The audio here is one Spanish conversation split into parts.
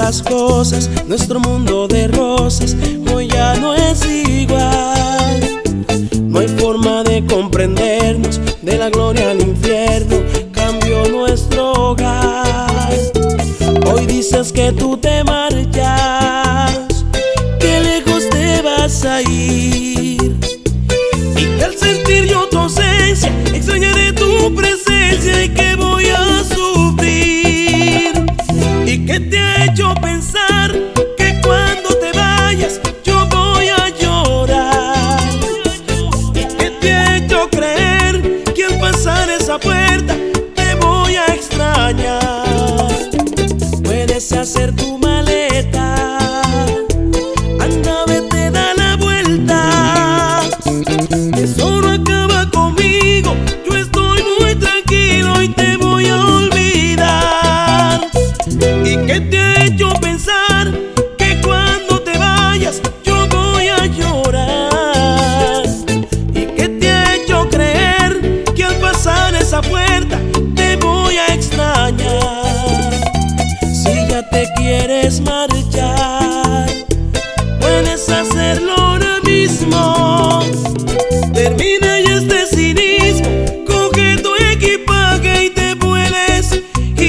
las cosas, nuestro mundo de rosas hoy ya no es igual. No hay forma de comprendernos, de la gloria al infierno cambió nuestro hogar. Hoy dices que tú te marchas, que lejos te vas a ir, y que al sentir yo tu ausencia extrañaré tu presencia y que voy a sufrir. ¿Y qué te ha hecho pensar que cuando te vayas yo voy a llorar? ¿Y qué te ha hecho creer que al pasar esa puerta te voy a extrañar? Puedes hacer tu maleta, anda, vete, da la vuelta. Eso no acaba conmigo, yo estoy muy tranquilo y te voy a olvidar. ¿Y qué te ha hecho pensar que cuando te vayas yo voy a llorar? ¿Y qué te ha hecho creer que al pasar esa puerta te voy a extrañar? Si ya te quieres marchar, puedes hacerlo ahora mismo. Termina ya este cinismo, coge tu equipaje y te puedes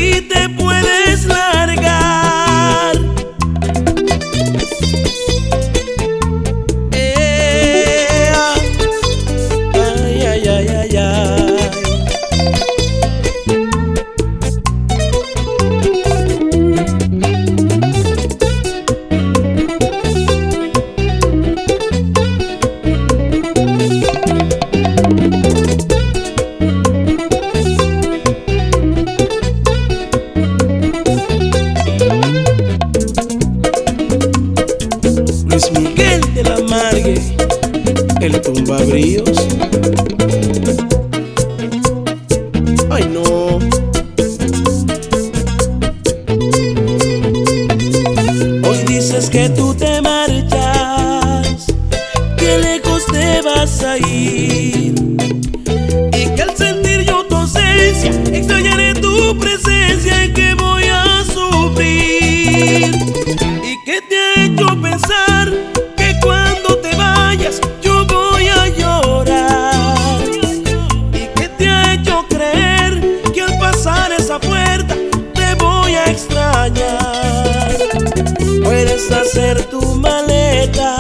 largar. Ay, ay, ay, ay, ay. Luis Miguel de la Margue, el tumbabríos. Ay, no. Hoy dices que tú te marchas, que lejos te vas a ir, y que al sentir yo tu ausencia extrañaré tu presencia y que voy a sufrir. ¿Y qué te ha hecho pensar que cuando te vayas yo voy a llorar? ¿Y qué te ha hecho creer que al pasar esa puerta te voy a extrañar? Puedes hacer tu maleta,